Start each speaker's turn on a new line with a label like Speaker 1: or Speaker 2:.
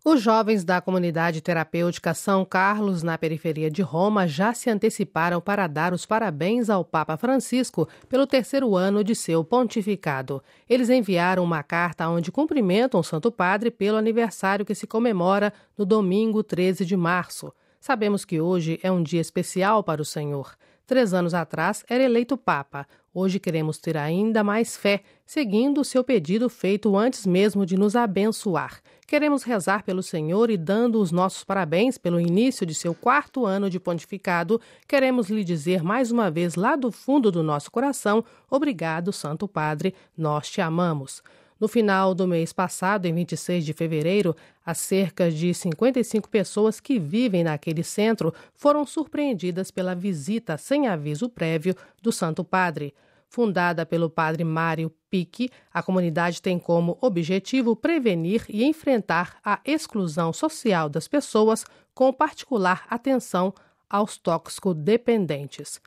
Speaker 1: Os jovens da comunidade terapêutica São Carlos, na periferia de Roma, já se anteciparam para dar os parabéns ao Papa Francisco pelo 3º ano de seu pontificado. Eles enviaram uma carta onde cumprimentam o Santo Padre pelo aniversário que se comemora no domingo 13 de março. Sabemos que hoje é um dia especial para o Senhor. 3 anos atrás era eleito Papa. Hoje queremos ter ainda mais fé, seguindo o seu pedido feito antes mesmo de nos abençoar. Queremos rezar pelo Senhor e, dando os nossos parabéns pelo início de seu 4º ano de pontificado, queremos lhe dizer mais uma vez lá do fundo do nosso coração: obrigado, Santo Padre, nós te amamos. No final do mês passado, em 26 de fevereiro, as cerca de 55 pessoas que vivem naquele centro foram surpreendidas pela visita sem aviso prévio do Santo Padre. Fundada pelo padre Mário Pique, a comunidade tem como objetivo prevenir e enfrentar a exclusão social das pessoas, com particular atenção aos toxicodependentes.